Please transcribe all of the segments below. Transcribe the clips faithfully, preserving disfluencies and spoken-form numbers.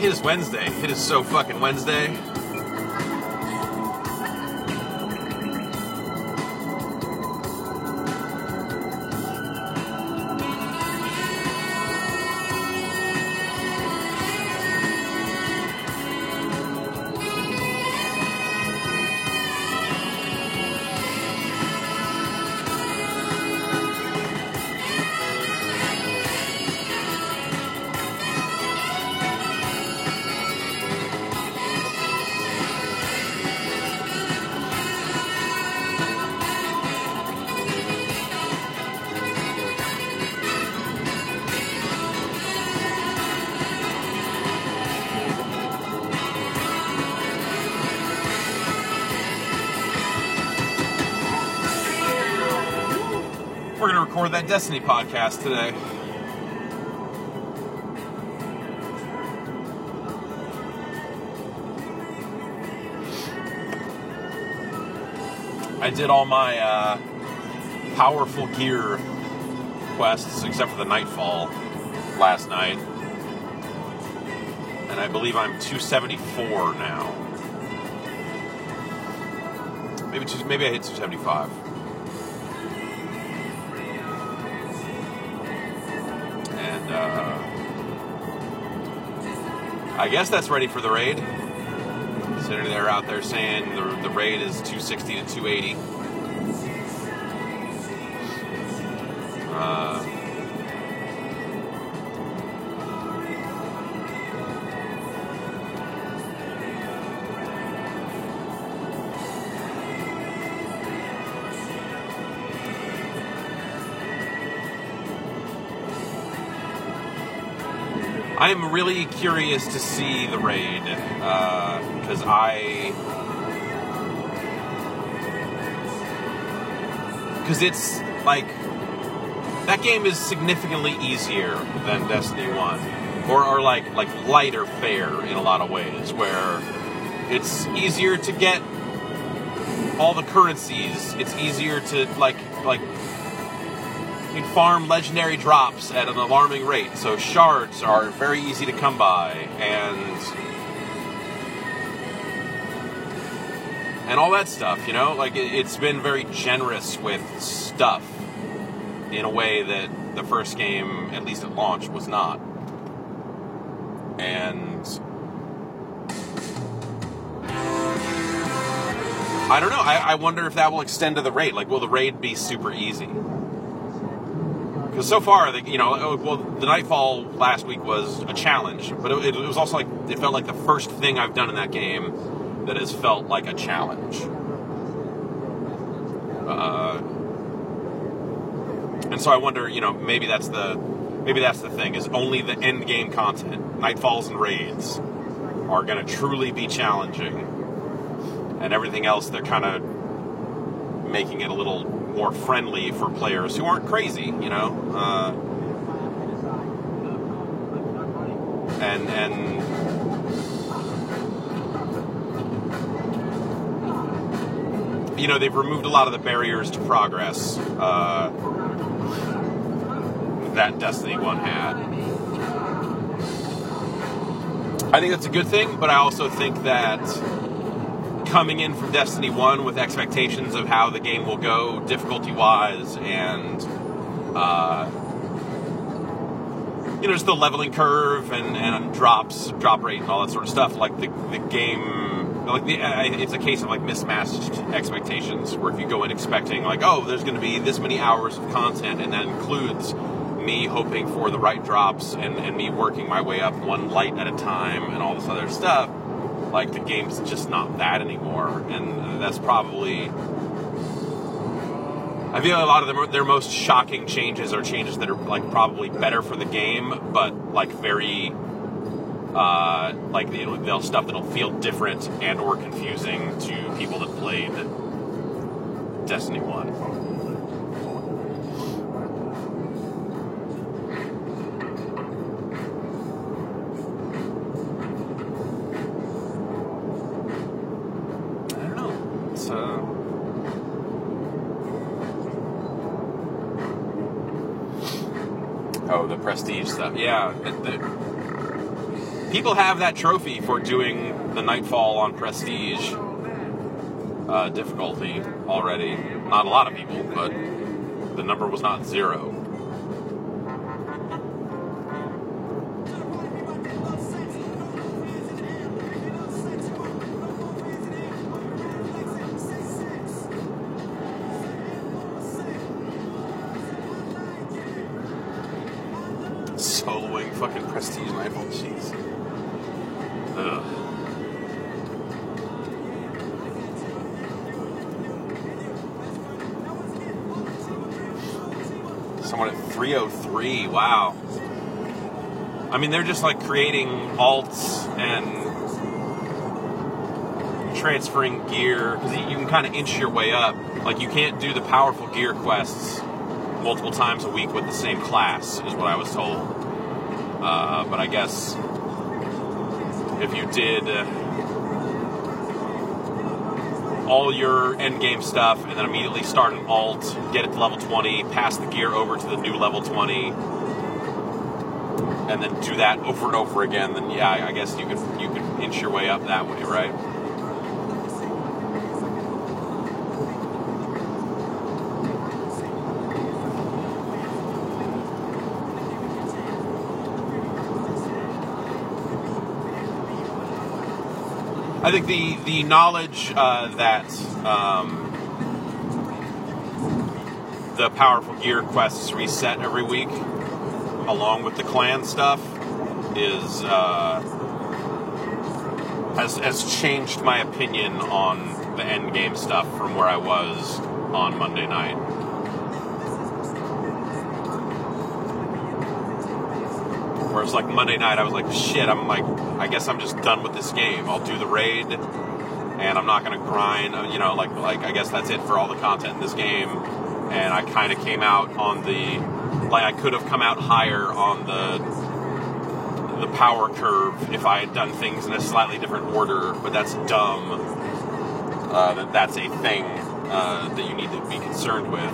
It is Wednesday. It is so fucking Wednesday. We're going to record that Destiny podcast today. I did all my uh, powerful gear quests, except for the Nightfall, last night. And I believe I'm two seventy-four now. Maybe two, maybe I hit two seventy-five. And uh, I guess that's ready for the raid. Considering they're out there saying the, the raid is two sixty to two eighty. Uh, I am really curious to see the raid, because uh, I... Because it's, like... That game is significantly easier than Destiny one. Or, or like, like lighter fare in a lot of ways, where it's easier to get all the currencies. It's easier to, like... like You can farm legendary drops at an alarming rate, so shards are very easy to come by, and and all that stuff, you know? Like, it, it's been very generous with stuff in a way that the first game, at least at launch, was not. And I don't know, I, I wonder if that will extend to the raid. Like, will the raid be super easy? Because so far, you know, well, the Nightfall last week was a challenge, but it, it was also like, it felt like the first thing I've done in that game that has felt like a challenge. Uh, and so I wonder, you know, maybe that's the, maybe that's the thing, is only the end game content, Nightfalls and raids, are going to truly be challenging, and everything else, they're kind of making it a little more friendly for players who aren't crazy, you know, uh, and and you know, they've removed a lot of the barriers to progress uh, that Destiny one had. I think that's a good thing, but I also think that coming in from Destiny one with expectations of how the game will go difficulty-wise and, uh, you know, just the leveling curve and, and drops, drop rate and all that sort of stuff, like the, the game, like the, it's a case of like mismatched expectations, where if you go in expecting like, oh, there's going to be this many hours of content, and that includes me hoping for the right drops and, and me working my way up one light at a time and all this other stuff, like, the game's just not that anymore, and that's probably... I feel a lot of them, their most shocking changes are changes that are, like, probably better for the game, but, like, very, uh, like, you know, they'll stuff that'll feel different and or confusing to people that played Destiny one. Oh, the prestige stuff. Yeah. The, the, people have that trophy for doing the Nightfall on Prestige uh, difficulty already. Not a lot of people, but the number was not zero. Soloing fucking Prestige Nightfall, jeez. Ugh. Someone at three oh three, wow. I mean, they're just like creating alts and transferring gear, because you can kind of inch your way up. Like, you can't do the powerful gear quests multiple times a week with the same class, is what I was told. Uh, but I guess if you did uh, all your endgame stuff and then immediately start an alt, get it to level twenty, pass the gear over to the new level twenty, and then do that over and over again, then yeah, I guess you could you could inch your way up that way, right? I think the, the knowledge uh, that um, the powerful gear quests reset every week, along with the clan stuff, is uh, has has changed my opinion on the end game stuff from where I was on Monday night. Whereas like Monday night, I was like, shit, I'm like, I guess I'm just done with this game. I'll do the raid, and I'm not going to grind, you know, like, like I guess that's it for all the content in this game. And I kind of came out on the, like, I could have come out higher on the, the power curve if I had done things in a slightly different order, but that's dumb. Uh, that that's a thing uh, that you need to be concerned with.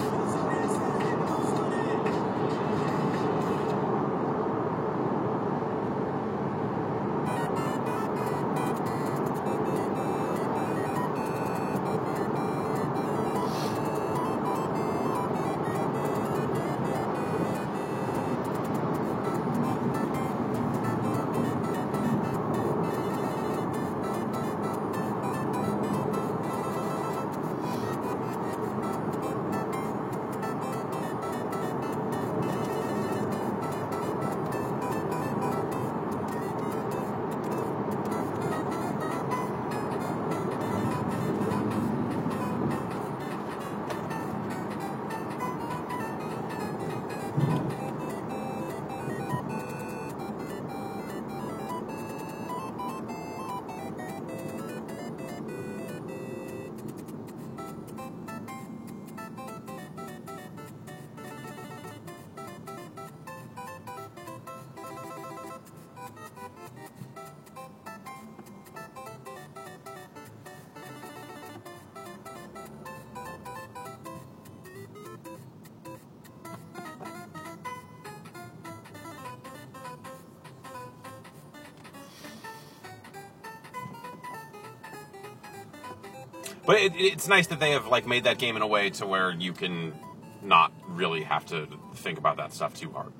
But it, it's nice that they have like made that game in a way to where you can not really have to think about that stuff too hard.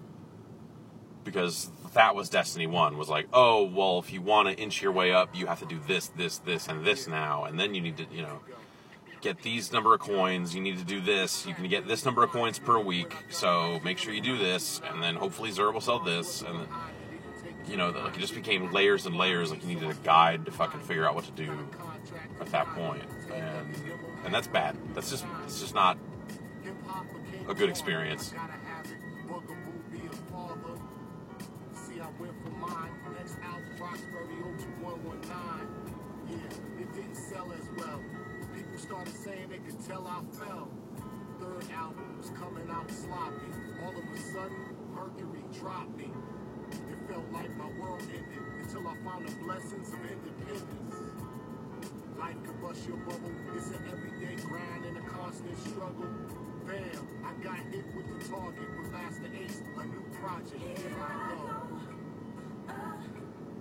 Because that was Destiny one, was like, oh, well, if you want to inch your way up, you have to do this, this, this, and this now. And then you need to, you know, get these number of coins. You need to do this. You can get this number of coins per week. So make sure you do this. And then hopefully Xur will sell this. And, you know, like it just became layers and layers. Like you needed a guide to fucking figure out what to do at that point. And and that's bad. That's just, it's just not a good experience. Started saying they could tell I fell. Third album was coming out sloppy. All of a sudden, Mercury dropped me. It felt like my world ended until I found the blessings of independence. Life could bust your bubble. It's an everyday grind and a constant struggle. Bam, I got hit with the target with Master Ace, a new project. Here I go.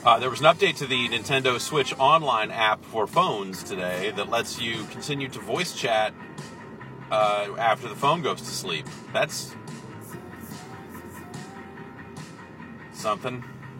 Uh, there was an update to the Nintendo Switch Online app for phones today that lets you continue to voice chat uh, after the phone goes to sleep. That's something.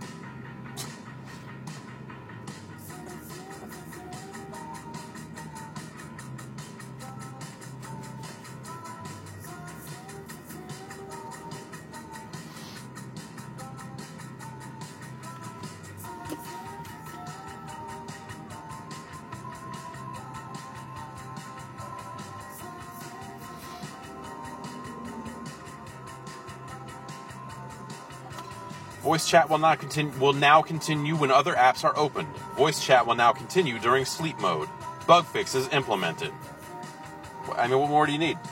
Voice chat will not continue. Will now continue when other apps are opened. Voice chat will now continue during sleep mode. Bug fixes implemented. I mean, what more do you need?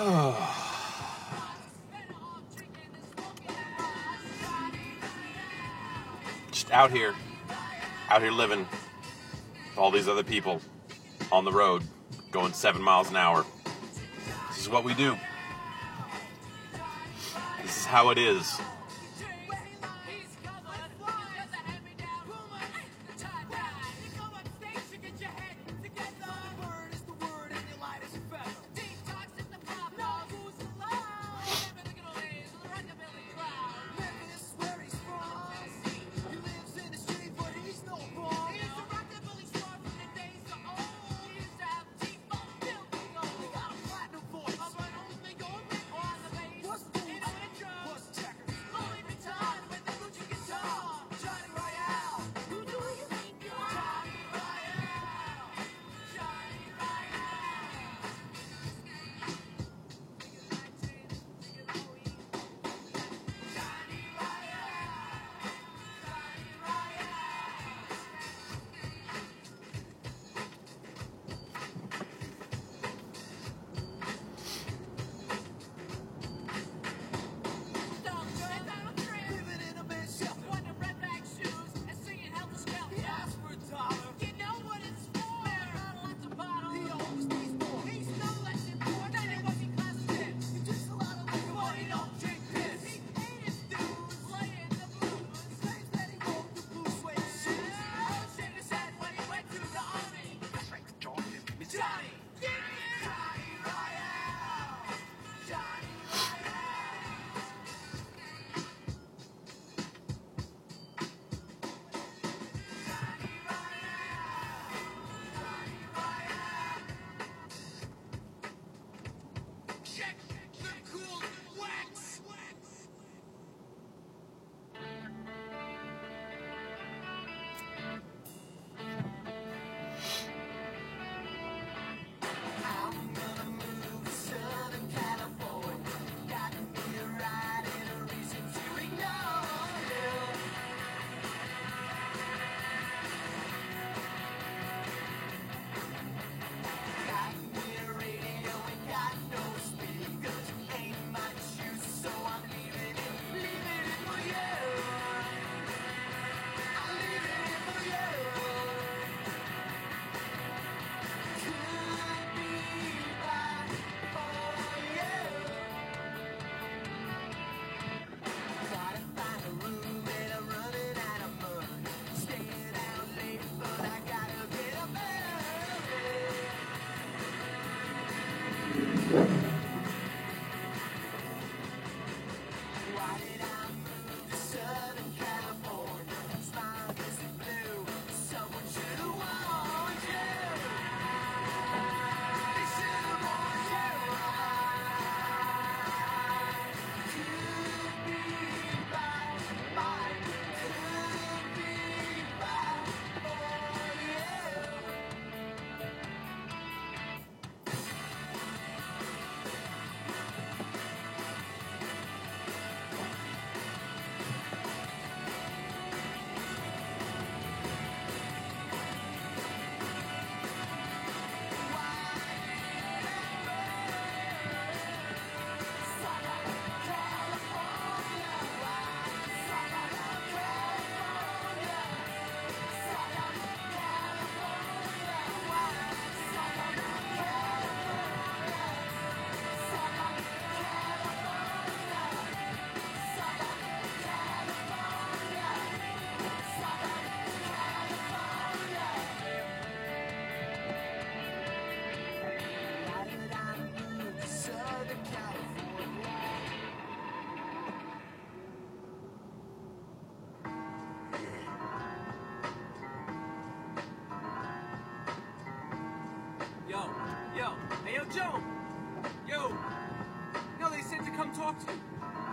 Just out here, out here living. All these other people on the road going seven miles an hour. This is what we do. This is how it is. Yo, hey, yo, Joe! Yo! Yo, they said to come talk to you.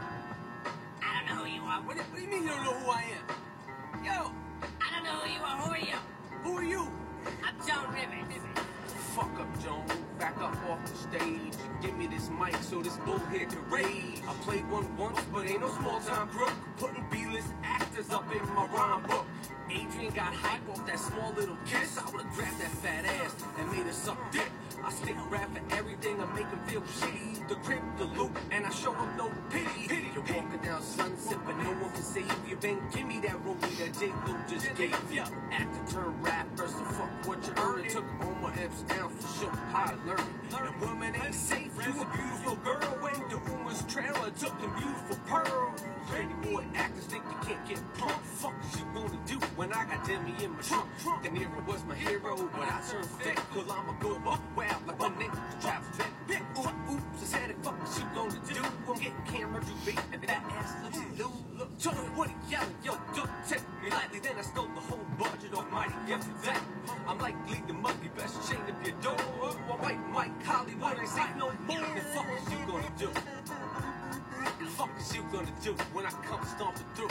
I don't know who you are. What do, what do you mean you don't know who I am? Yo! I don't know who you are. Who are you? Who are you? I'm Joan Rivers. Fuck up, Joan. Back up off the stage. Give me this mic so this bull here can rage. I played one once, but ain't no small-time crook. Putting B-list actors up in my rhyme book. Adrian got hype off that small little kiss. I would've grabbed that fat ass and made her suck dick. I stick rap for everything, I make him feel shitty. the crib, the loop, and I show them no pity. Pity, you're walking down Sunset, but no one can save you. Ben, give me that rollie that J. Lo just gave you. Actor turn rap, first to fuck what you earned. Took all my F's down for sure, how I learned. The woman ain't safe, you a beautiful girl. When the rumors trail, I took the beautiful pearl. Pretty boy actors think you can't get pumped. Fuck is you gonna do when I got Demi in my trunk? De Niro was my hero, but I turned fake. Cause I'ma go up wild like my name was Travis Beck. Ooh, oops, I said it, fuck what you gonna do? I'm getting camera to beat, and that ass looks low. Look, tell me what he yelling, yo, don't take me lightly. Then I stole the whole budget of Mighty after that. I'm like Lee the monkey, best chain up your door. While white Mike Hollywood ain't say no more. The fuck is you gonna do? The fuck is you gonna do when I come stomping through?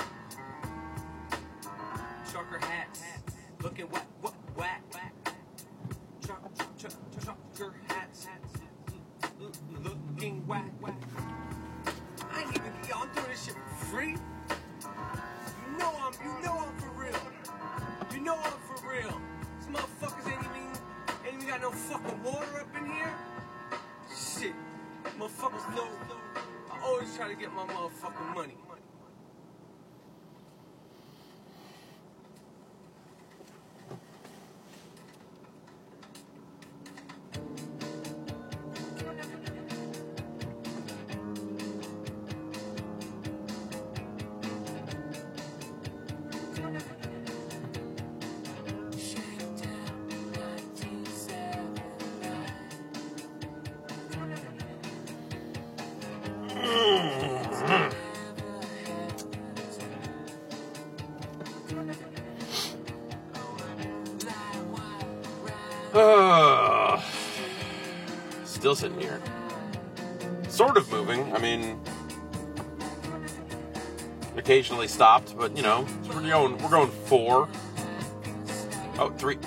Trucker hats, looking whack, what, whack. Truck, truck, trucker hats, looking whack. I ain't even, yo, I'm doing this shit for free. You know I'm, you know I'm for real. You know I'm for real. These motherfuckers ain't even, ain't even got no fucking water up in here. Shit, motherfuckers know. I always try to get my motherfucking money. Uh, still sitting here. Sort of moving. I mean, occasionally stopped, but you know, we're going. We're going four. Oh, three.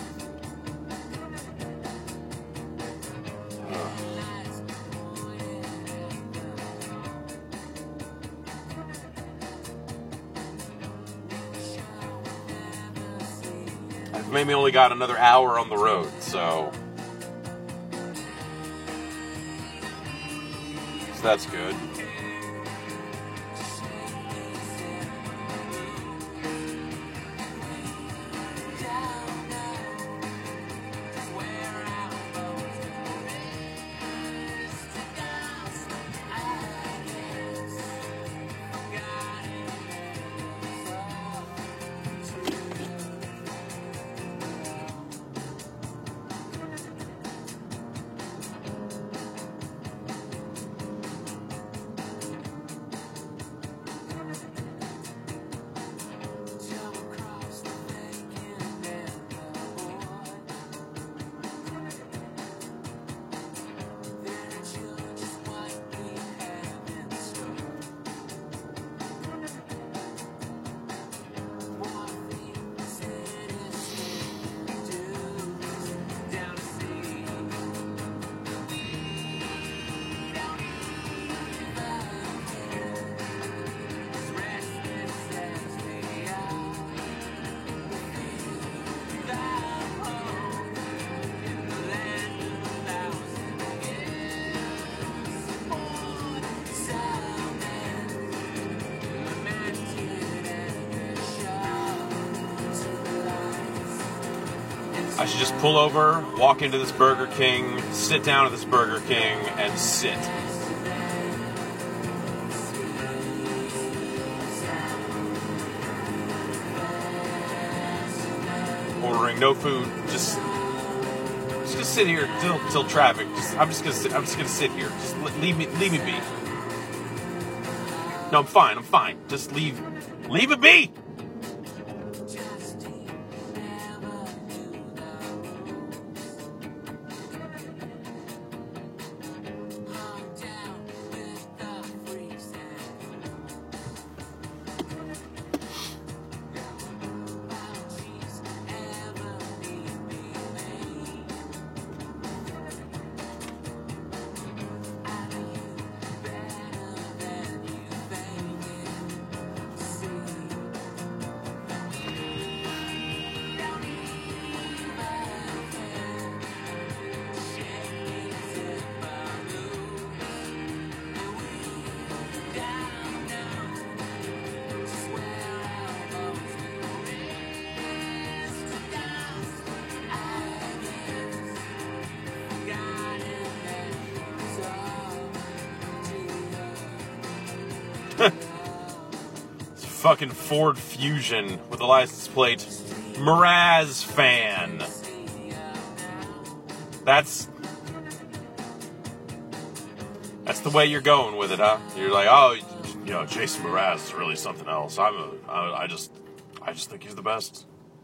I've maybe only got another hour on the road, so. So that's good. I should just pull over, walk into this Burger King, sit down at this Burger King, and sit. Ordering no food, just just gonna sit here till till traffic. Just, I'm just gonna sit. I'm just gonna sit here. Just leave me, leave me be. No, I'm fine. I'm fine. Just leave, leave it be. fucking Ford Fusion with the license plate Mraz fan. That's that's the way you're going with it, huh? You're like, oh, you know, Jason Mraz is really something else. I'm a, I, I just, I just think he's the best.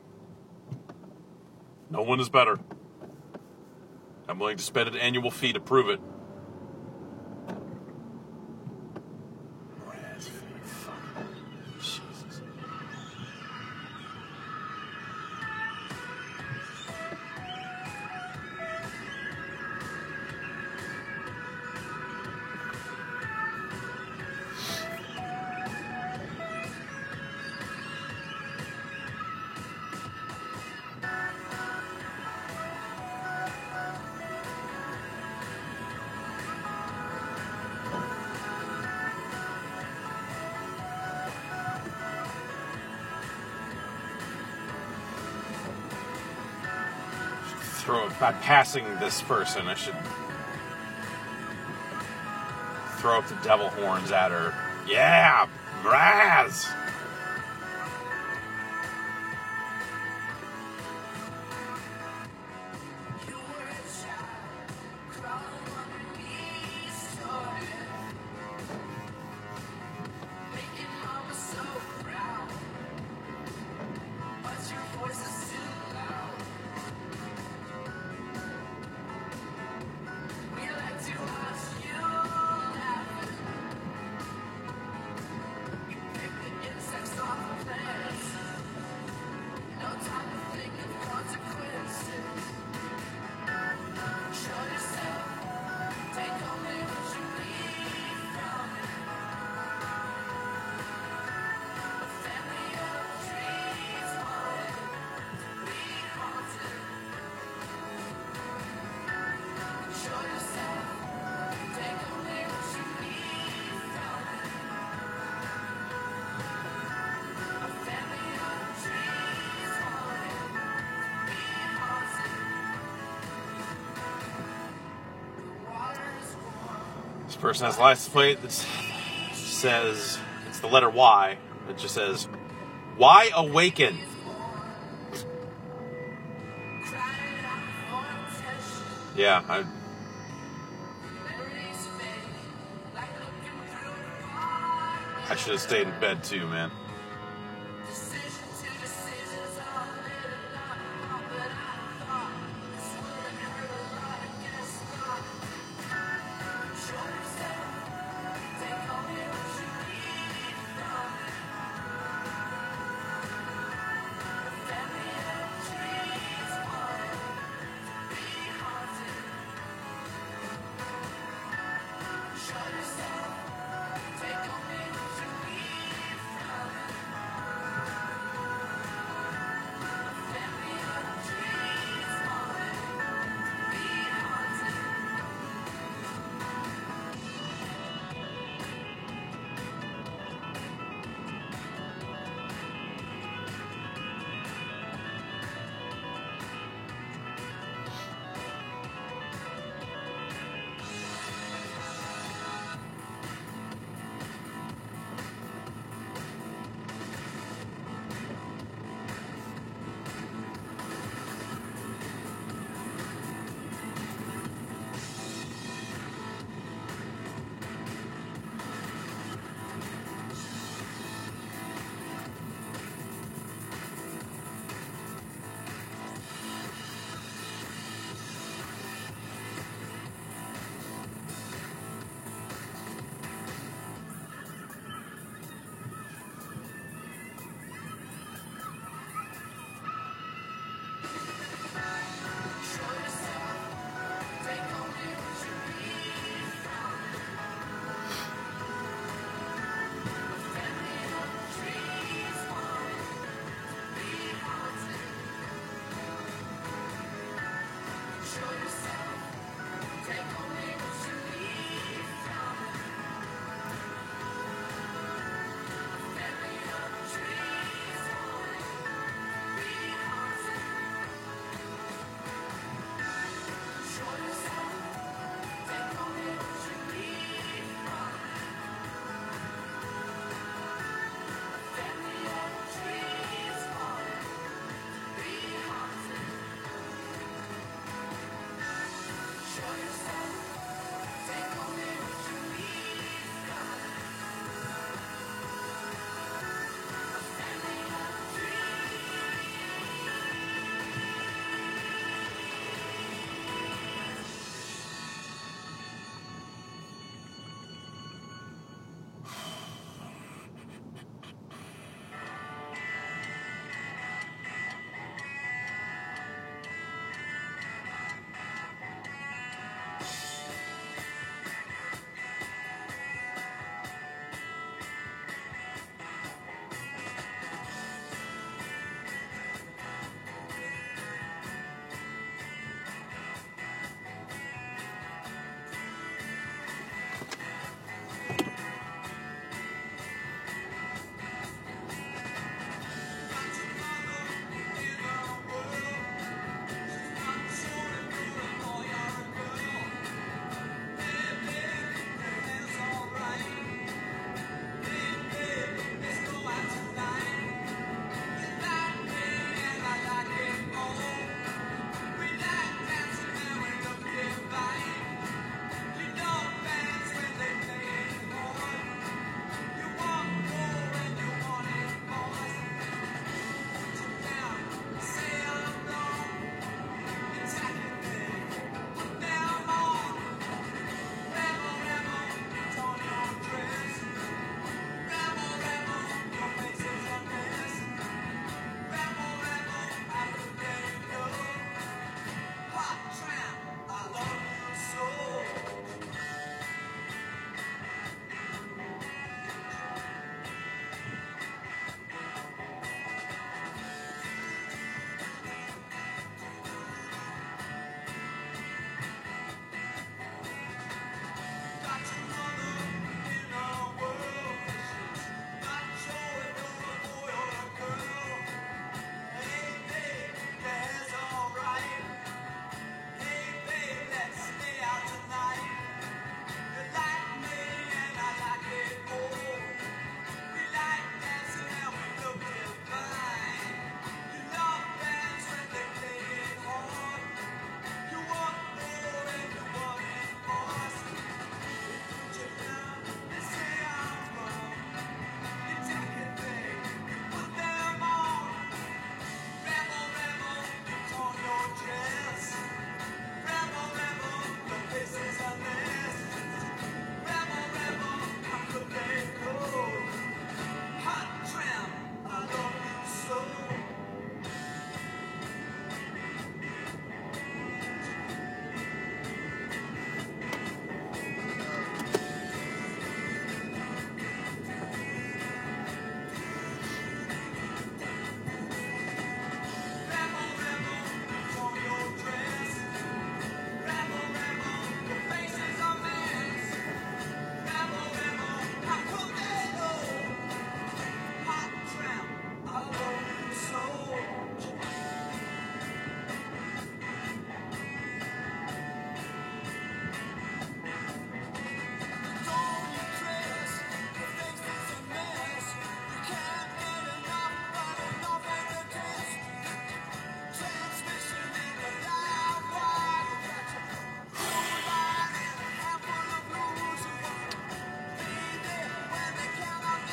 No one is better. I'm willing to spend an annual fee to prove it. Mraz fan, fuck. Jesus. Throw by passing this person, I should throw up the devil horns at her. Yeah, Mraz. This person has a license plate that says, it's the letter Y. It just says, Y awaken. Yeah, I... I should have stayed in bed too, man.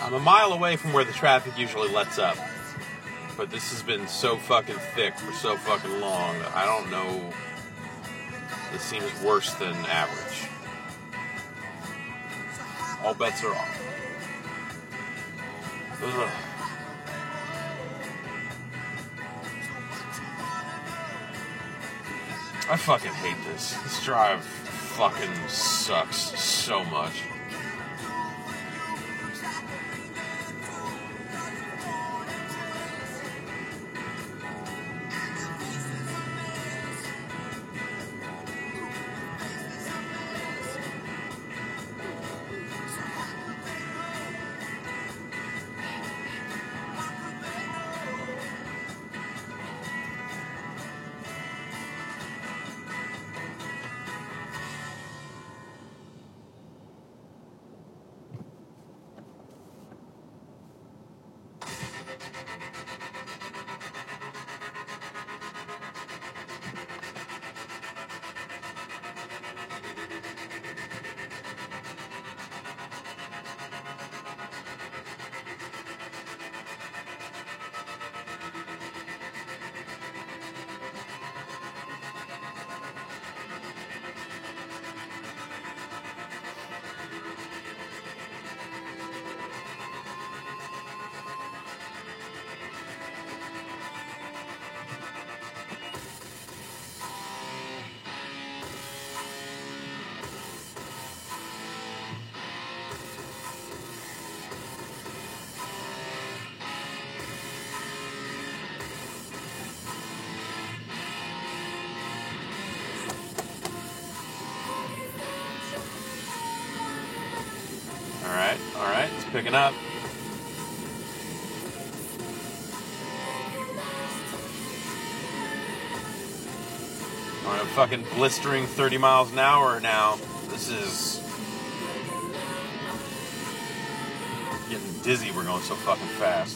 I'm a mile away from where the traffic usually lets up. But this has been so fucking thick for so fucking long. I don't know. This seems worse than average. All bets are off. Ugh. I fucking hate this. This drive fucking sucks so much. Alright, alright, it's picking up. Alright, I'm fucking blistering thirty miles an hour now. This is getting dizzy, we're going so fucking fast.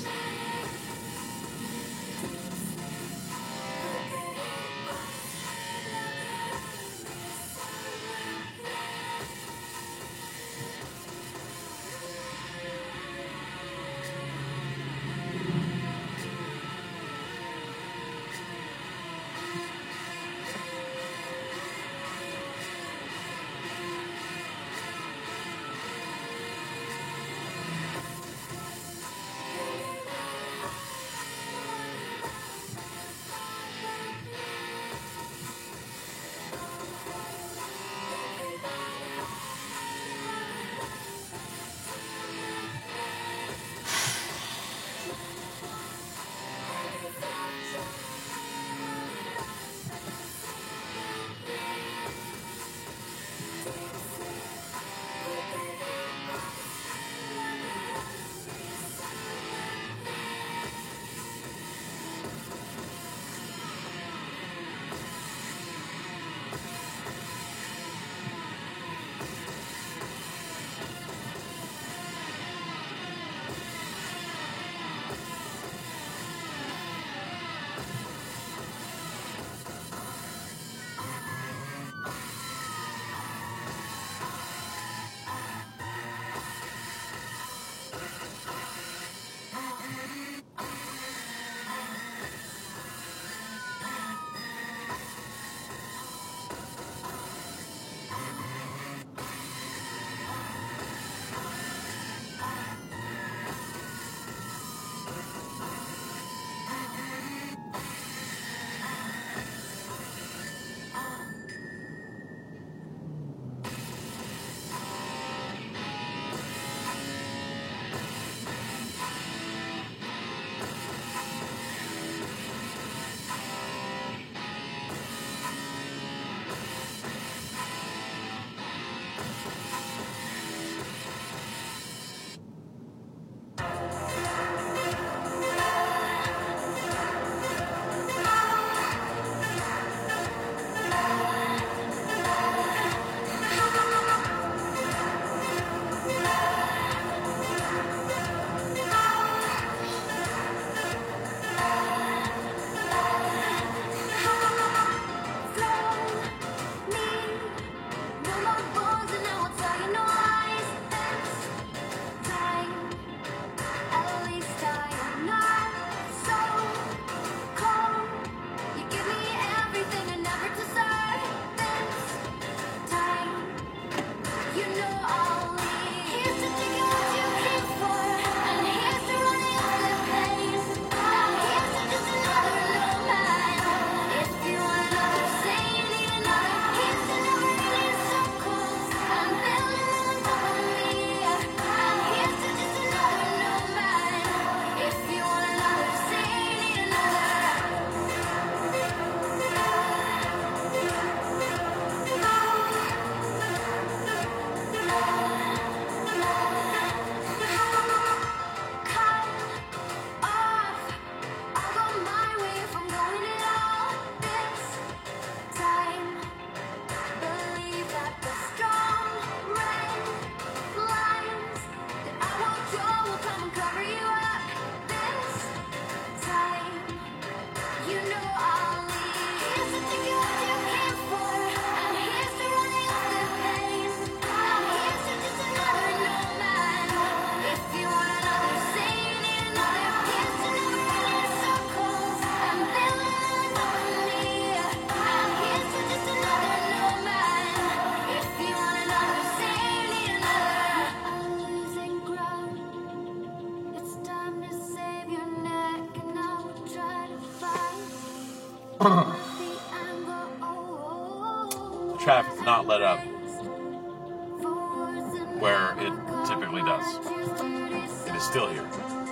The traffic's not let up where it typically does. It is still here.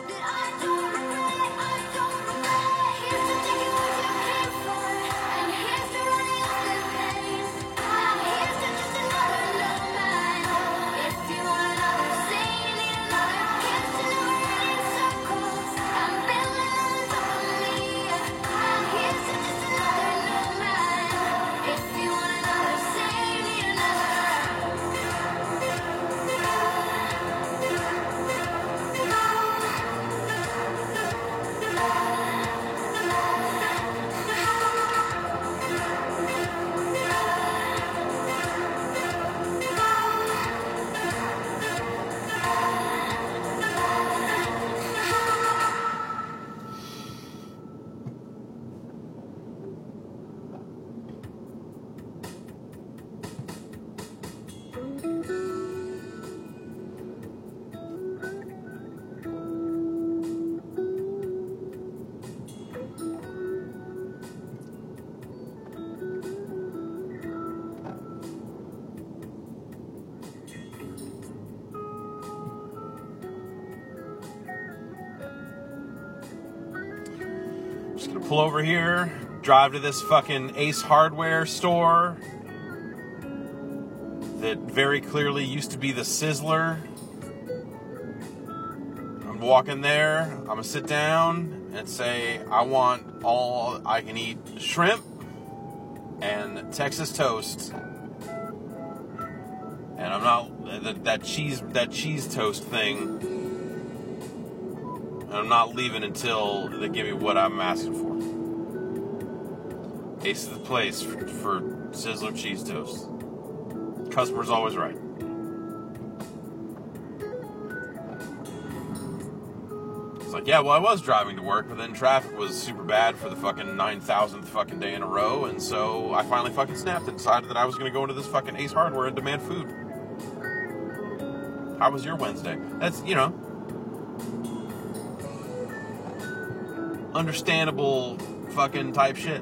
Just gonna pull over here, drive to this fucking Ace Hardware store that very clearly used to be the Sizzler. I'm walking there, I'm gonna sit down and say, I want all I can eat shrimp and Texas toast. And I'm not, that, that cheese, that cheese toast thing, and I'm not leaving until they give me what I'm asking for. Ace is the place for, for Sizzler cheese toast. Customer's always right. It's like, yeah, well, I was driving to work, but then traffic was super bad for the fucking nine thousandth fucking day in a row, and so I finally fucking snapped and decided that I was going to go into this fucking Ace Hardware and demand food. How was your Wednesday? That's, you know, understandable fucking type shit.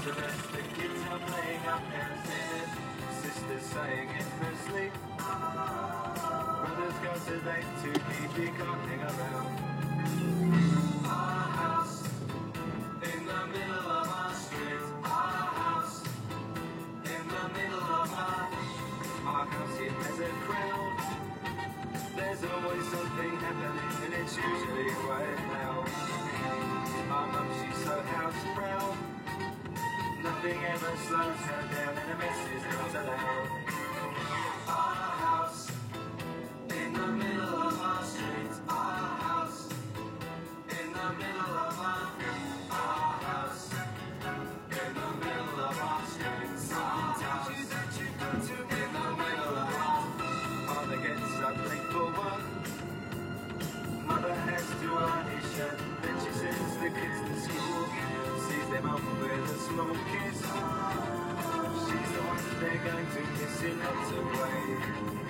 to rest, the kids are playing up downstairs. Sisters saying in her sleep. Brothers go to date to keep becoming around. Our house in the middle of our street. Our house in the middle of our Our house, it has a crowd. There's always something happening, and it's usually quite loud. Our mum, she's so house proud. Nothing ever slows her down, and a mess is not allowed. Our house in the middle of our street. Our house in the middle of our Our house in the middle of our street. Our house that you go to in the middle of our Father gets up late for work. Mother has to iron his shirt. Then she sends the kids to school. Sees them off with a small kiss. She's the one they're going to miss in lots of ways.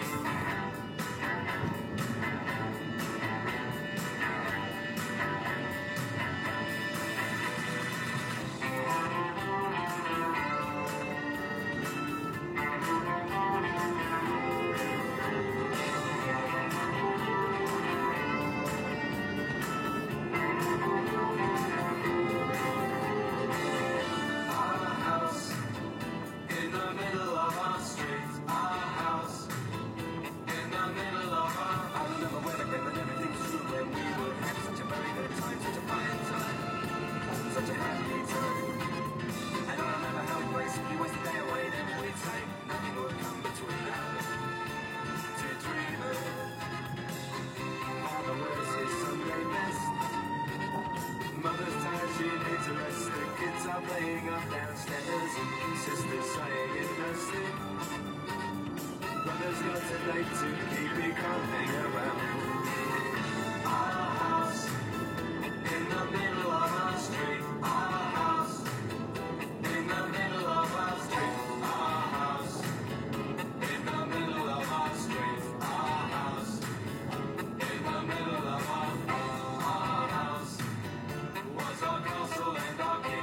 Playing up downstairs, sisters saying in her sleep. Brothers got to date to keep me coming around. Our house in the middle of our street. Our house in the middle of our street. Our house in the middle of our street. Our house in the middle of our Our house was our castle and our king.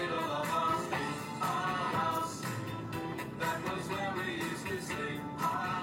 That was where we used to sleep.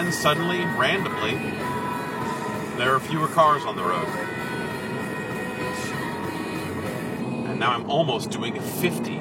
then suddenly, randomly, there are fewer cars on the road. And now I'm almost doing fifty.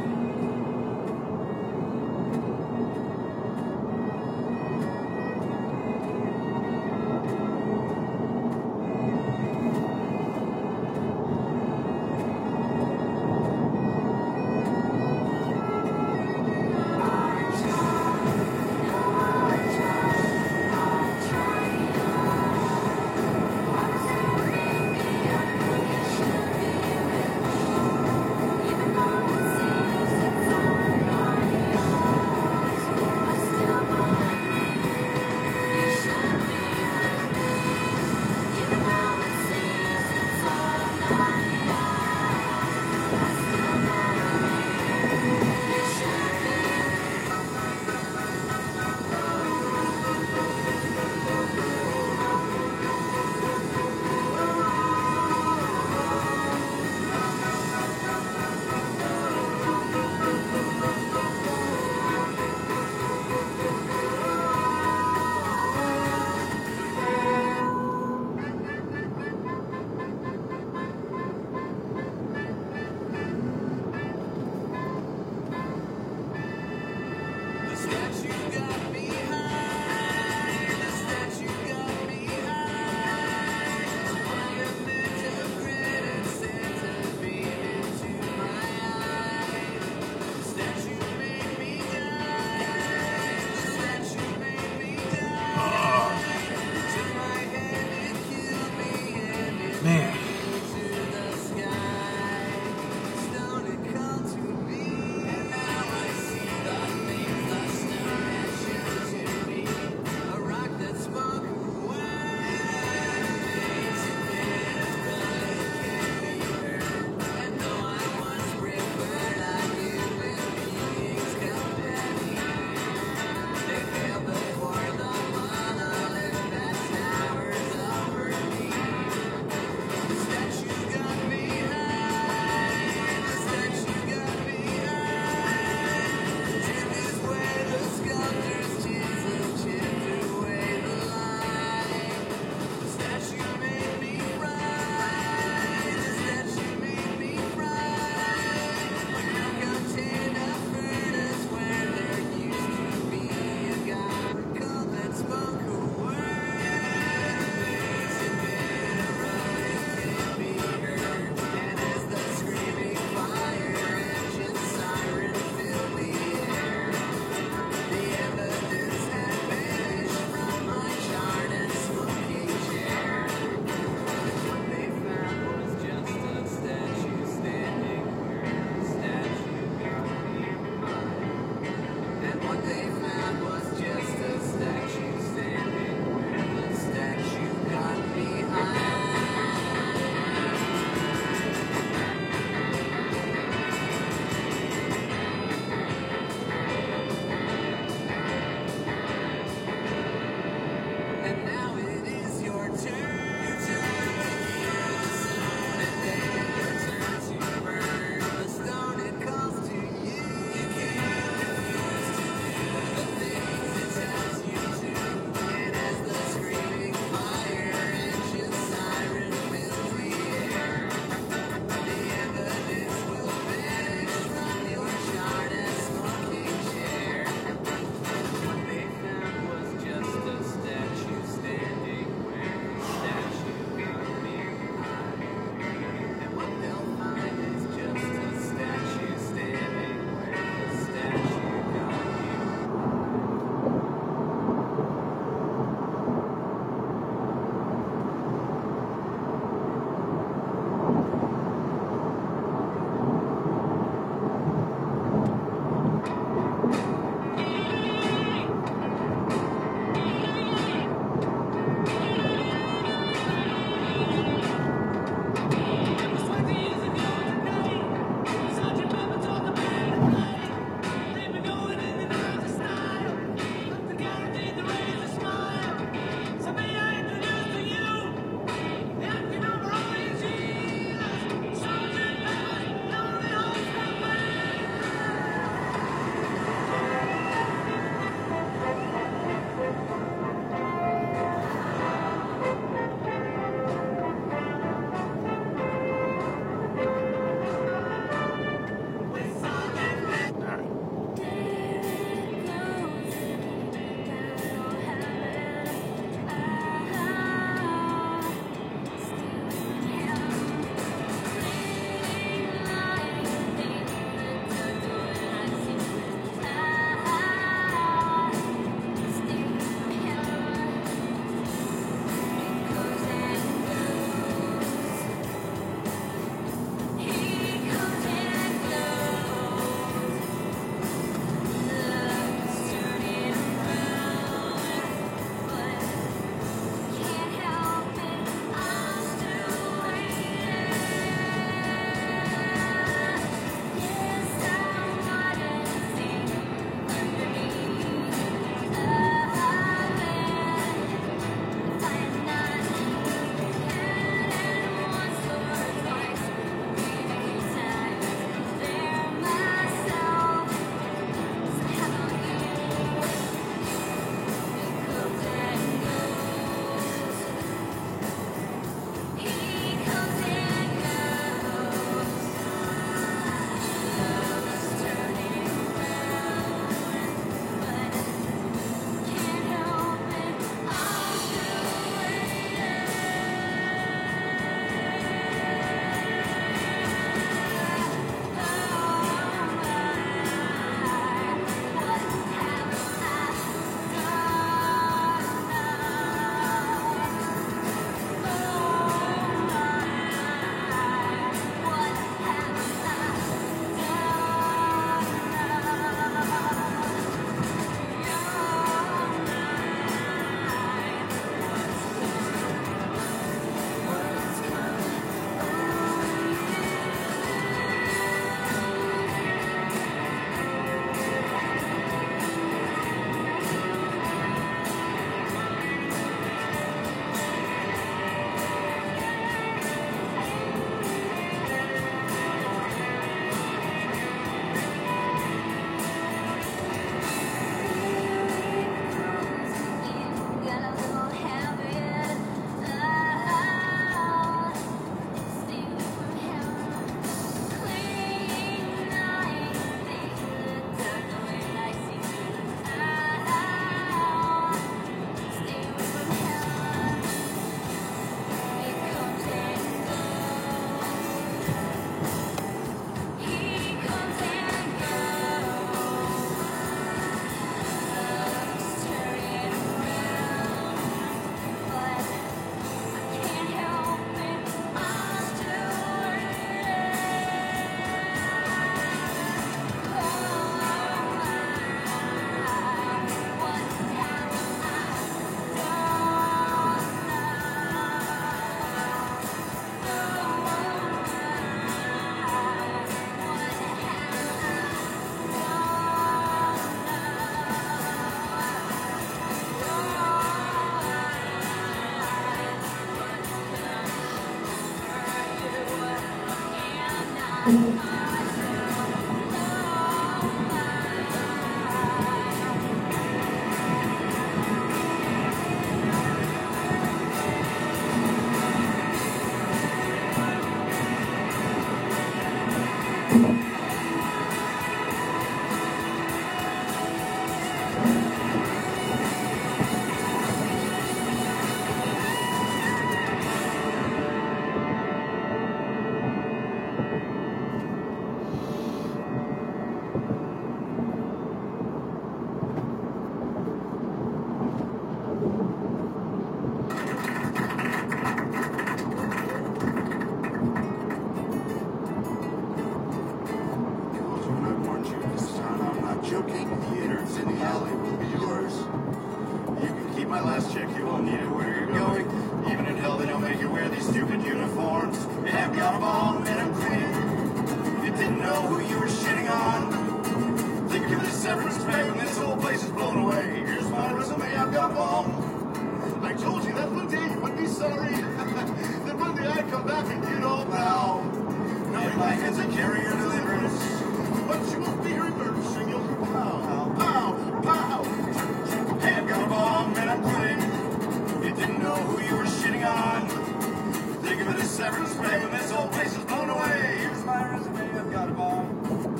I warned you this time, I'm not joking. Theaters in the alley will be yours. You can keep my last check, you won't need it where you're going. Even in hell, they don't make you wear these stupid uniforms. They have got a bomb and I'm clean. You didn't know who you were shitting on. Think of it as severance pay when this whole place is blown away. Here's my resume, I've got a bomb. I told you that one day you would be sorry. Then one day I'd come back and you'd all bow. Now your life is a carrier deliverance. But you won't be reversing, you'll pow, pow, pow. Hey, I've got a bomb and I'm quitting. You didn't know who you were shitting on. Think of it as severance pay when this whole place is blown away. Here's my resume, I've got a bomb.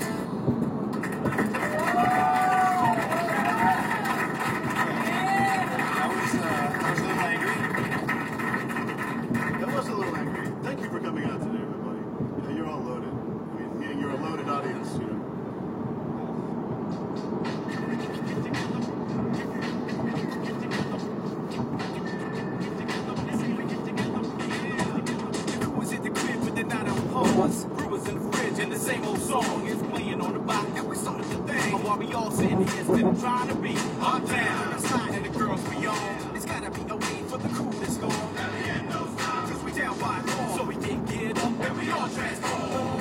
That was, uh, that was a little angry. That was a little angry. Thank you for coming out today, everybody. You know, you're all loaded. I mean, meaning you're a loaded audience, you know. Was it the crib with the night on pause? Brewers in the fridge and the same old song is playing on the box and we started the thing. But while we all sitting here still trying to be up down, the side and the girls beyond. It's gotta be a way for the crew to storm. At the end of time, cause we down by law. So we didn't get up and we all transform.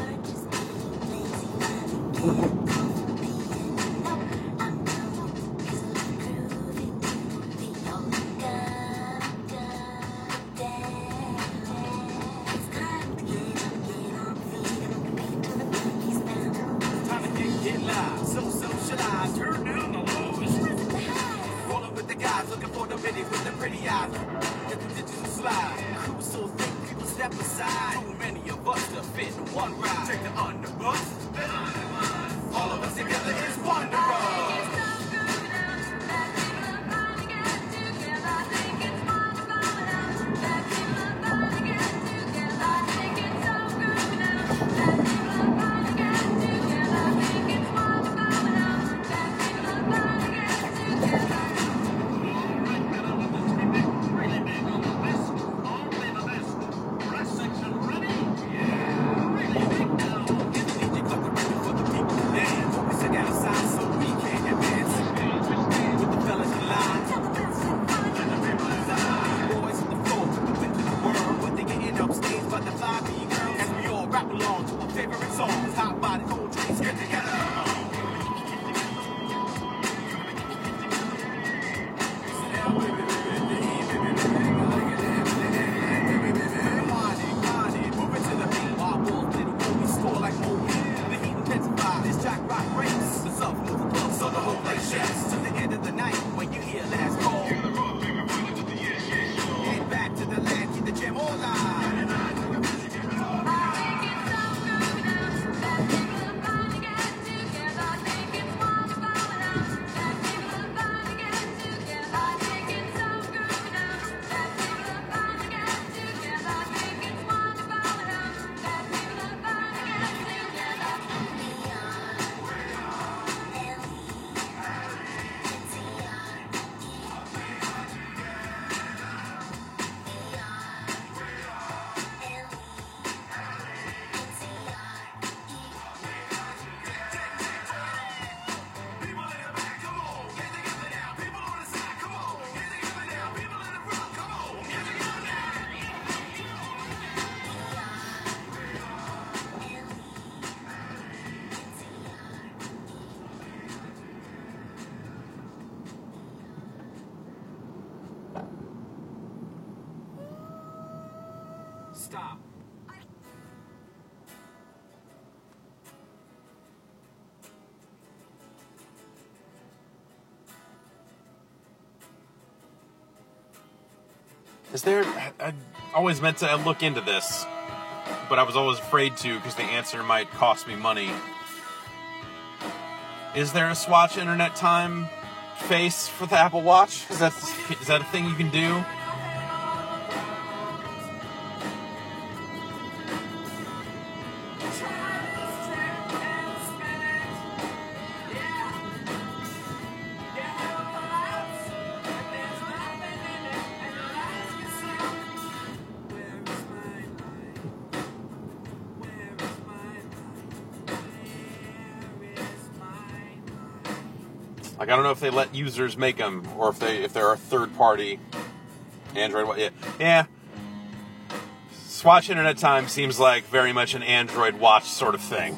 Time to get, get live. So socialized. Turn down the lowest. Rolling with the guys looking for the middies with the pretty eyes. Get the digital slide. Crew so thick, people step aside. Too many of us to fit in one ride. Take the underbus. All of us together is wonderful. Stop. Is there... I, I always meant to look into this, but I was always afraid to because the answer might cost me money. Is there a Swatch Internet Time face for the Apple Watch? Is that, is that a thing you can do? Like, I don't know if they let users make them, or if they if they're a third-party Android. Yeah, yeah. Swatch Internet Time seems like very much an Android watch sort of thing.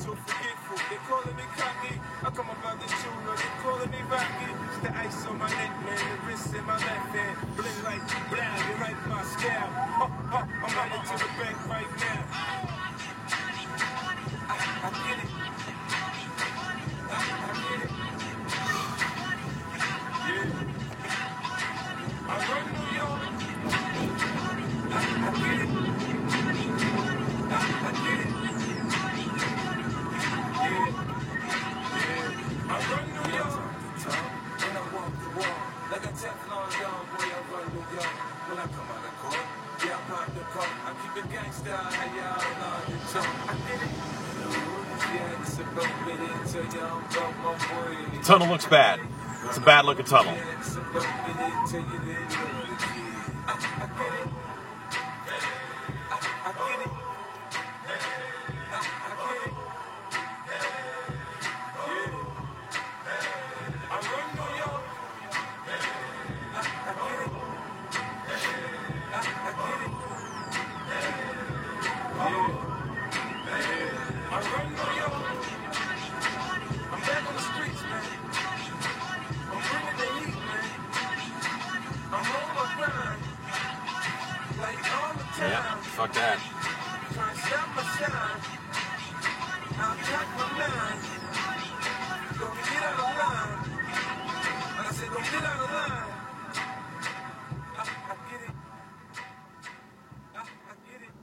so forgetful. They calling me cocky. I come about the jeweler. They calling me Rocky. It's the ice on my neck, man. The wrist in my left hand. Bling like blah. You're right in my scalp. Oh, oh, I'm headed to the bank right now. I, I get it. I, I get it. Yeah. I run New York. I, I get it. I, I get it. Yeah. Yeah. I run New York. When I walk the wall, like a Teflon dog, boy, I run New York. When I come out of court, yeah, I pop the coat. I keep it gangsta, yeah, I'm on the top. I get it. Yeah, it's about minute till y'all got my boy. Tunnel looks bad. It's a bad looking tunnel. Yeah, it's about minute till you didn't know the kid. I, I get it. I, I get it. I, I get it. Yeah. I run New York. I, I get it. I, I get it. Yeah. I run New York. I'm back on the streets, man. I'm bringing the heat, man. I'm on my grind. Like all the time. Yeah, fuck that. Trying to stop my shine. I'll track my mind. Don't get out of line. I said, don't get out of line. I, I get it. I, I get it.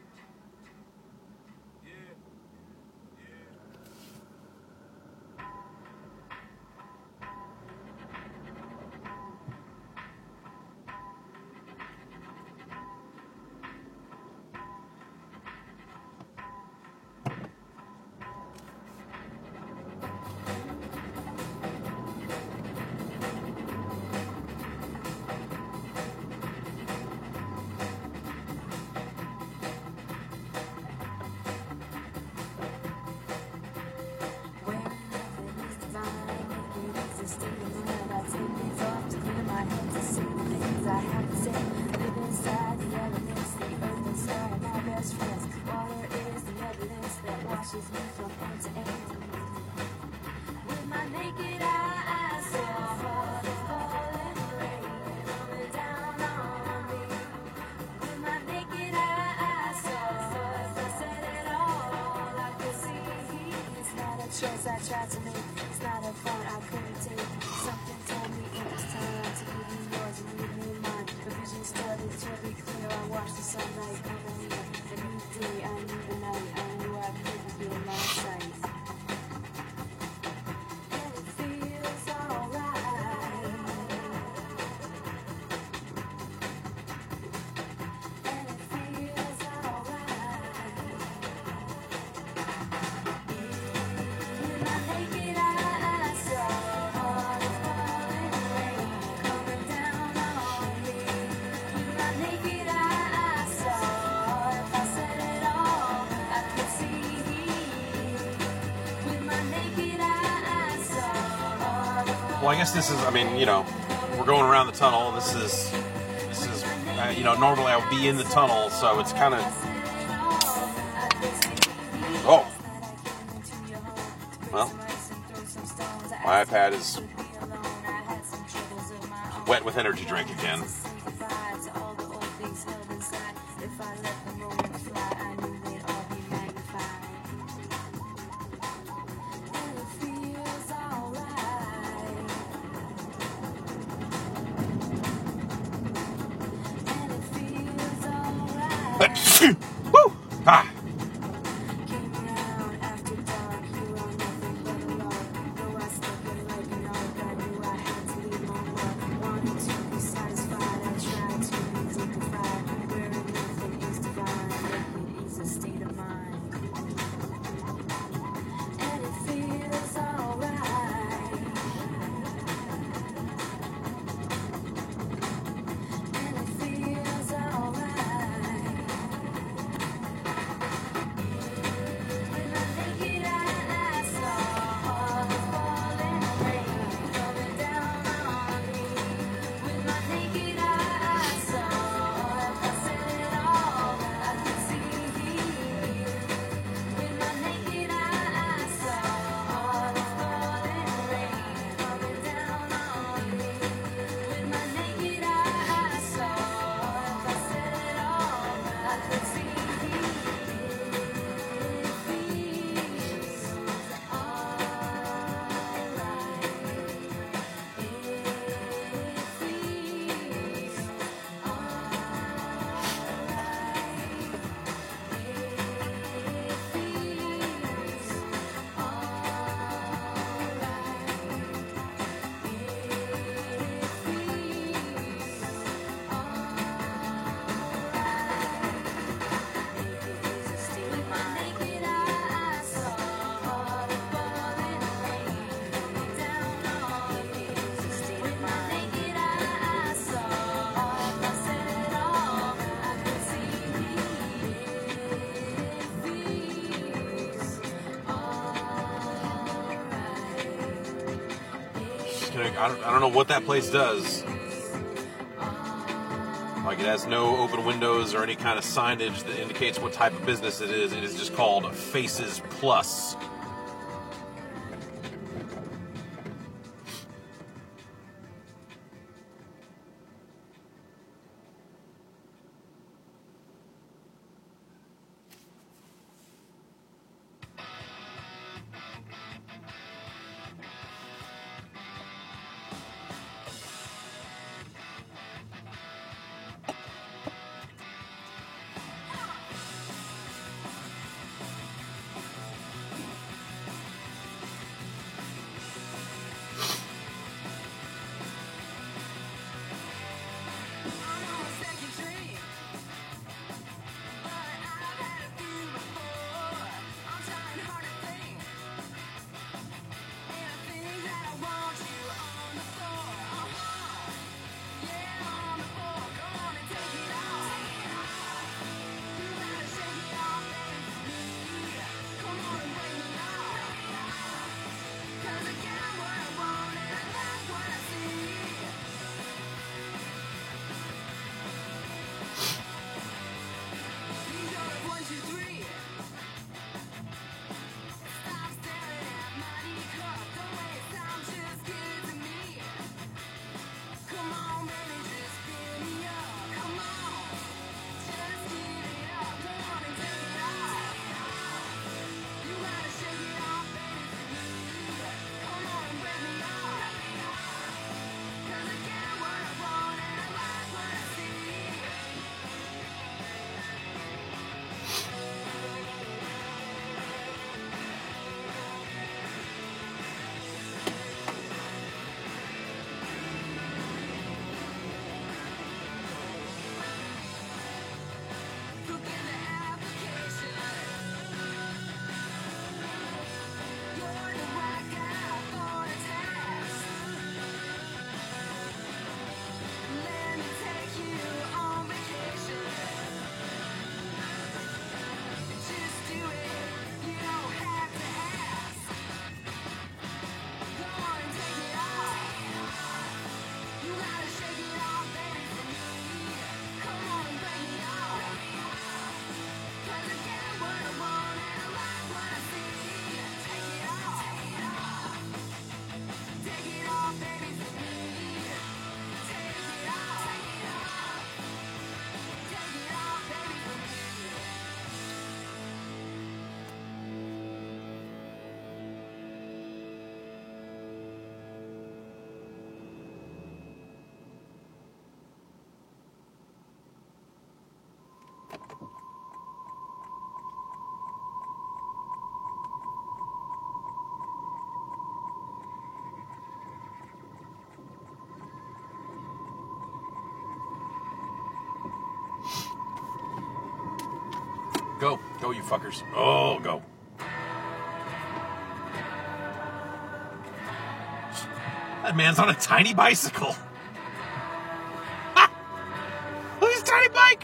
Yeah. Yeah. Choice I tried to make, it's not a phone I couldn't take. Something told me it was time to give you yours and leave me mine. The vision started to be clear. I watched the sunlight come in. The new day, I knew the night. I knew I couldn't be in my sight. And it feels alright. And it feels alright. Naked eyes saw the falling rain coming down on me. With my naked eyes saw, if I said it all, I could see. With my naked eyes saw the falling. Well, I guess this is, I mean, you know, we're going around the tunnel. This is, this is, uh, you know, normally I would be in the tunnel, so it's kind of, oh, well, my iPad is wet with energy drink again. Woo! Ah! I don't, I don't know what that place does. Like, it has no open windows or any kind of signage that indicates what type of business it is. It is just called Faces Plus. Go. Go, you fuckers. Oh, go. That man's on a tiny bicycle. Ha! Look at his tiny bike.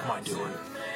am I doing?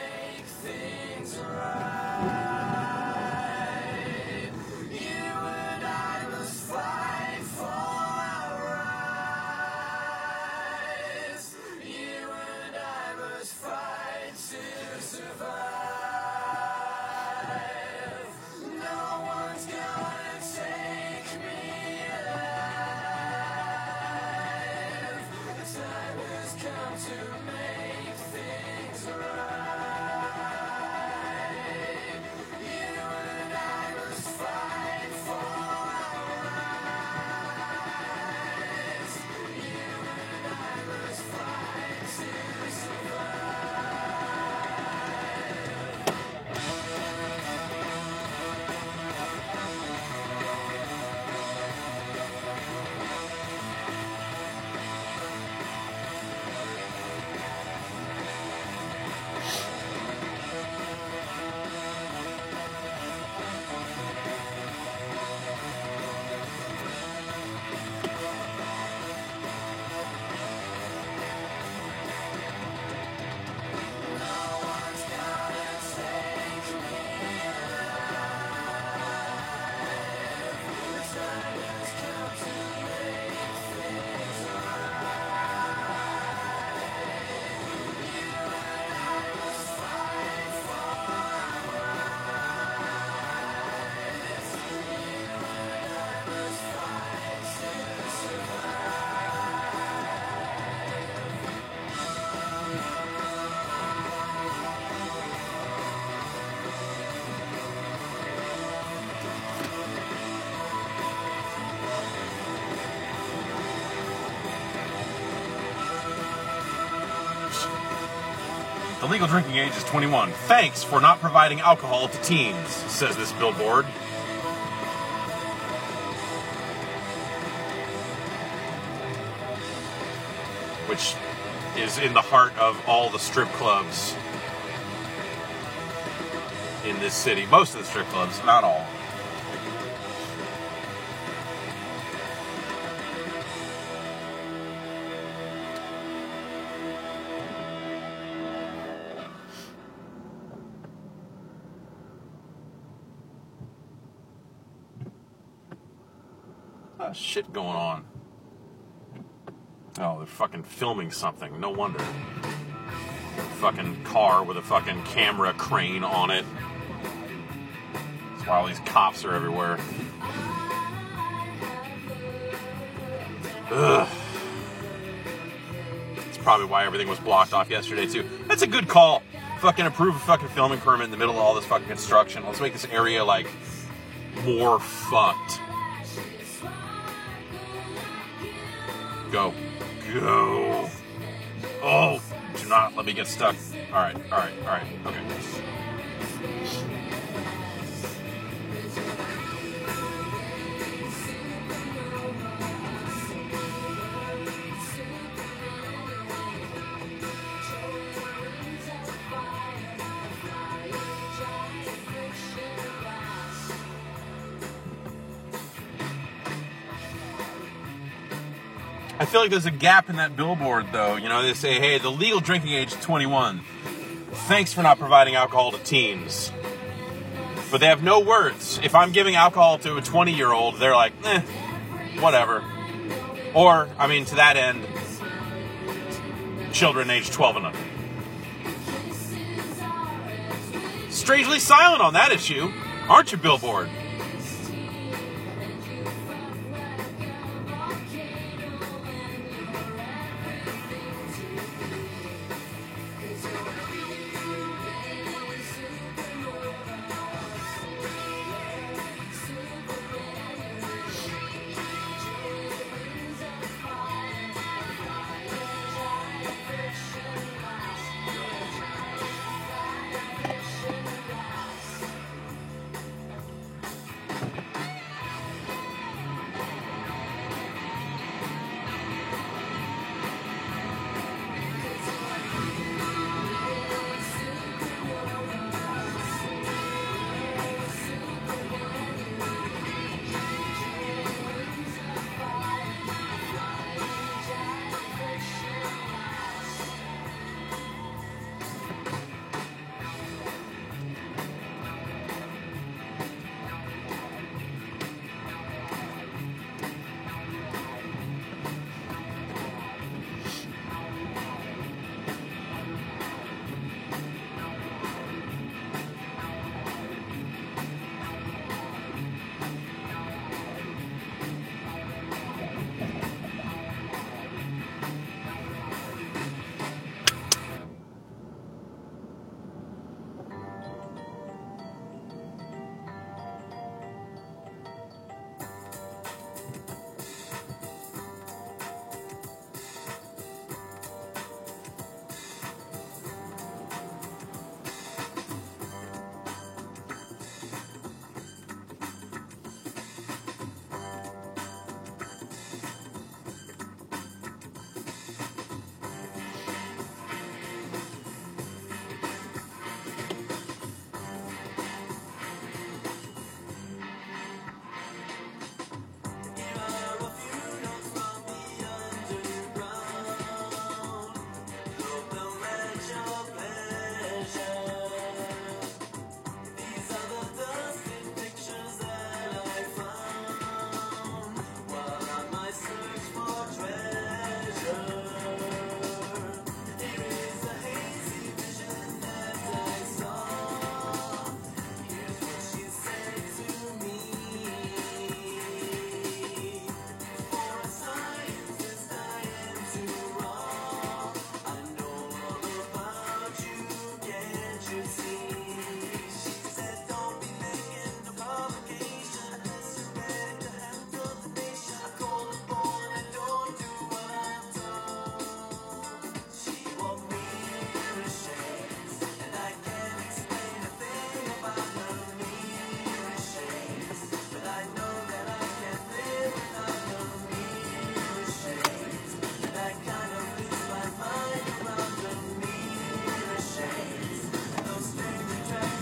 The legal drinking age is twenty-one. Thanks for not providing alcohol to teens, says this billboard. Which is in the heart of all the strip clubs in this city. Most of the strip clubs, not all. Shit going on. Oh, they're fucking filming something. No wonder. Fucking car with a fucking camera crane on it. That's why all these cops are everywhere. Ugh. That's probably why everything was blocked off yesterday, too. That's a good call. Fucking approve a fucking filming permit in the middle of all this fucking construction. Let's make this area, like, more fucked. Go. Go. Oh, do not let me get stuck. Alright, alright, alright. Okay. I feel like there's a gap in that billboard, though. You know, they say, hey, the legal drinking age is twenty-one. Thanks for not providing alcohol to teens. But they have no words. If I'm giving alcohol to a twenty-year-old, they're like, eh, whatever. Or, I mean, to that end, children aged twelve and under. Strangely silent on that issue, aren't you, billboard?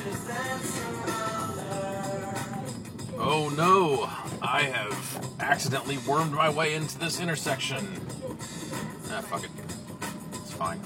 Oh no, I have accidentally wormed my way into this intersection. Ah, fuck it. It's fine.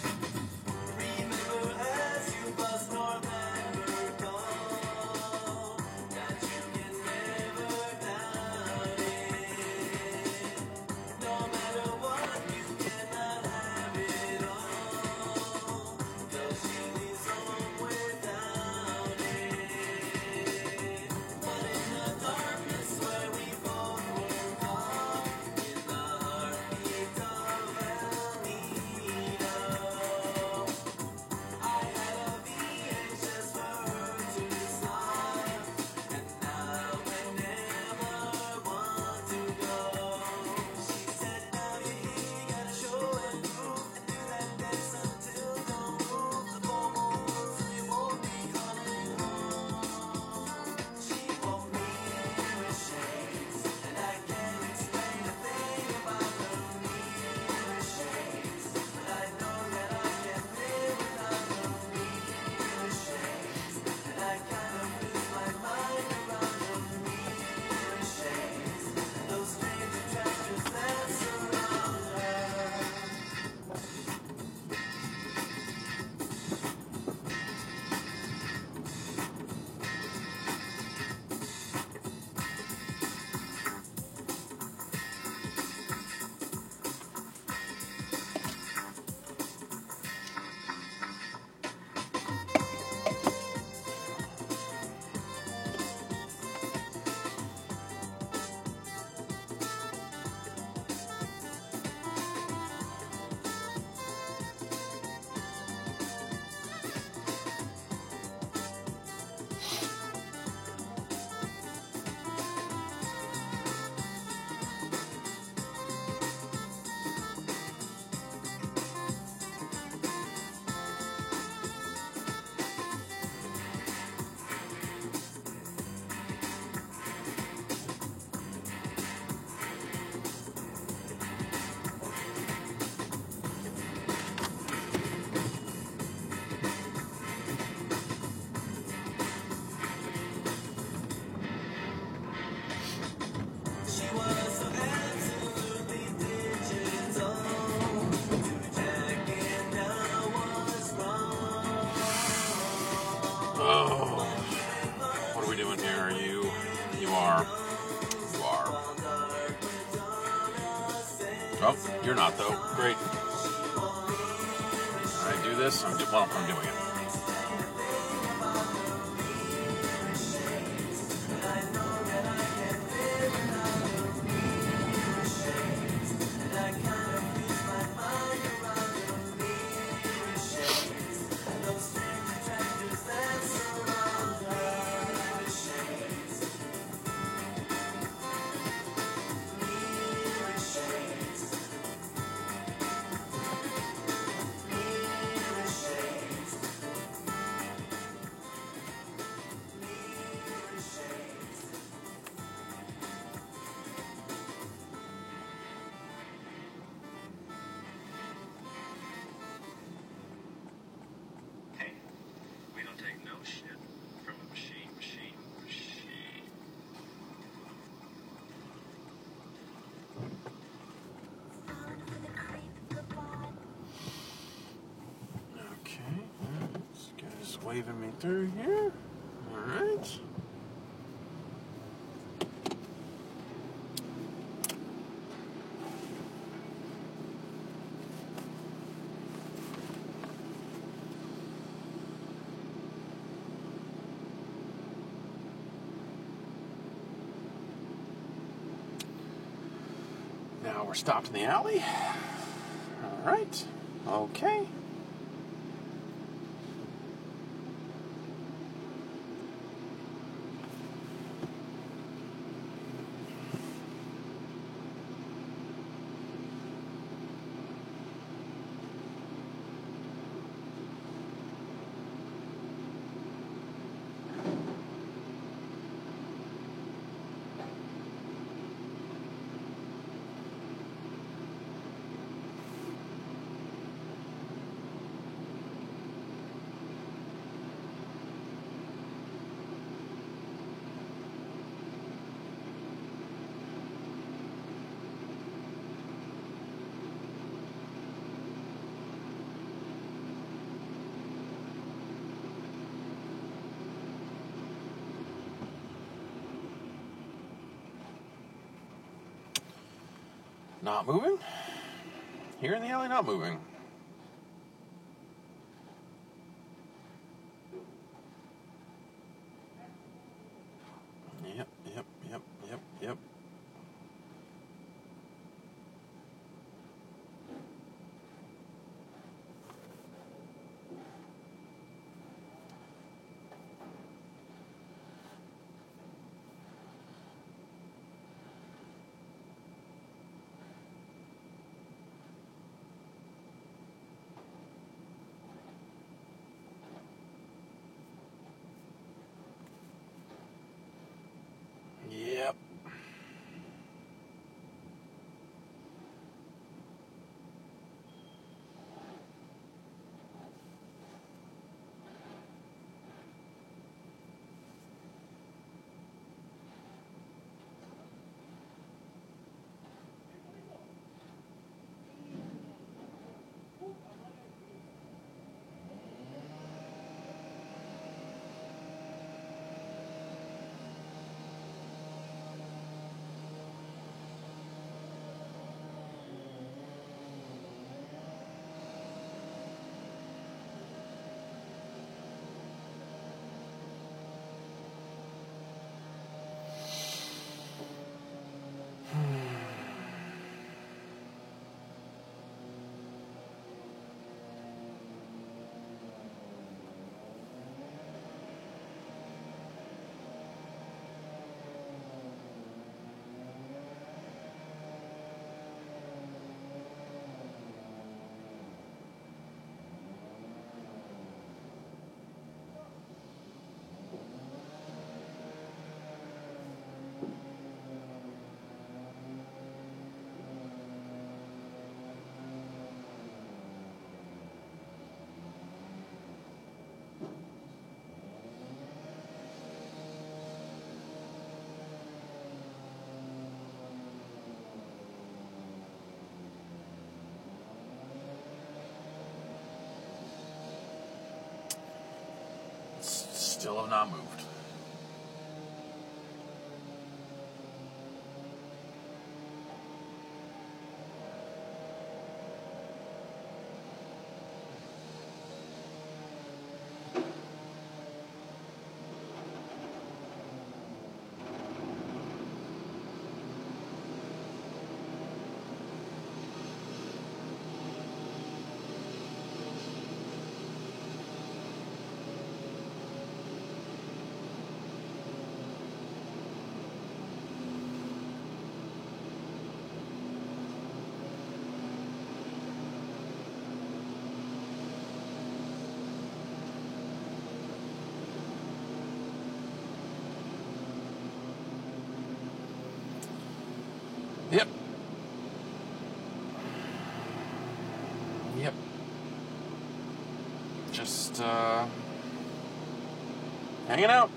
Oh, you're not, though. Great. I do this. I'm do- well, I'm doing it. Hey, we don't take no shit from a machine, machine, machine. Okay, this guy's waving me through here. All right. Now we're stopped in the alley. All right. Okay. Not moving. Here in the alley, not moving. Yep, yep, yep, yep, yep. Yep. Still have not moved. Yep. Yep. Just, uh, hanging out.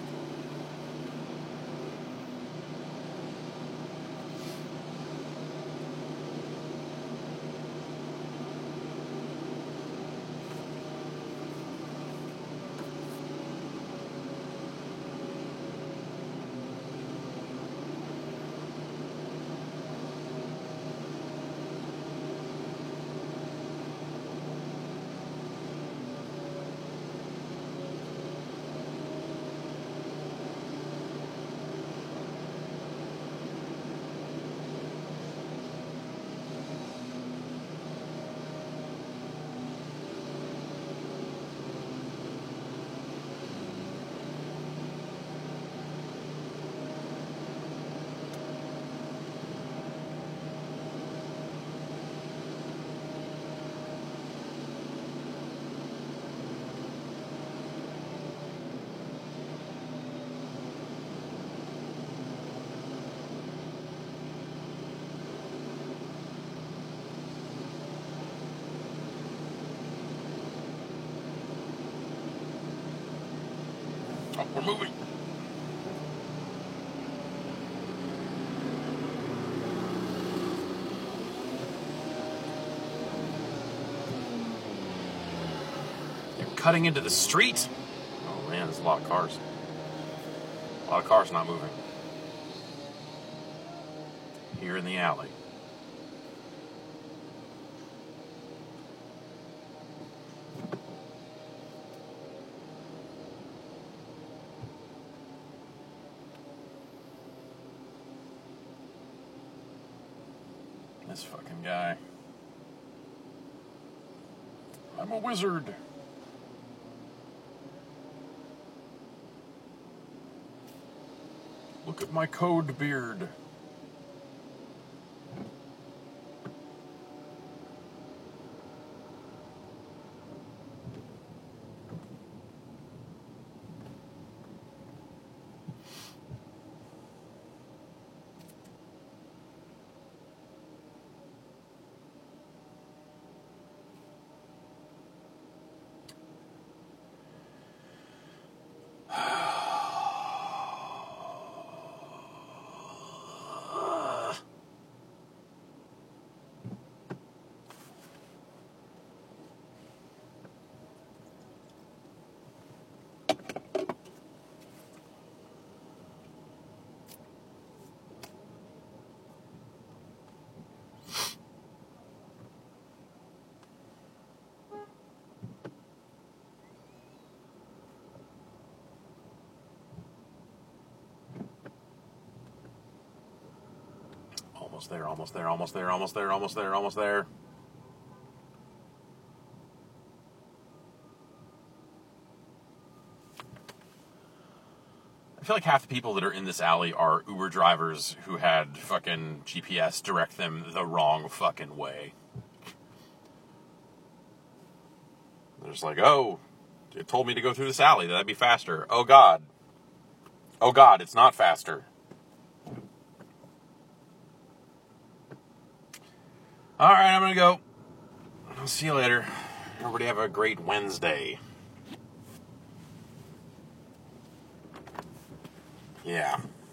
Oh, we're moving. You're cutting into the street? Oh man, there's a lot of cars. A lot of cars not moving. Here in the alley. this fucking guy. I'm a wizard. Look at my code beard. Almost there, almost there, almost there, almost there, almost there, almost there. I feel like half the people that are in this alley are Uber drivers who had fucking G P S direct them the wrong fucking way. They're just like, oh, it told me to go through this alley. That'd be faster. Oh, God. Oh, God, it's not faster. All right, I'm going to go. I'll see you later. Everybody have a great Wednesday. Yeah.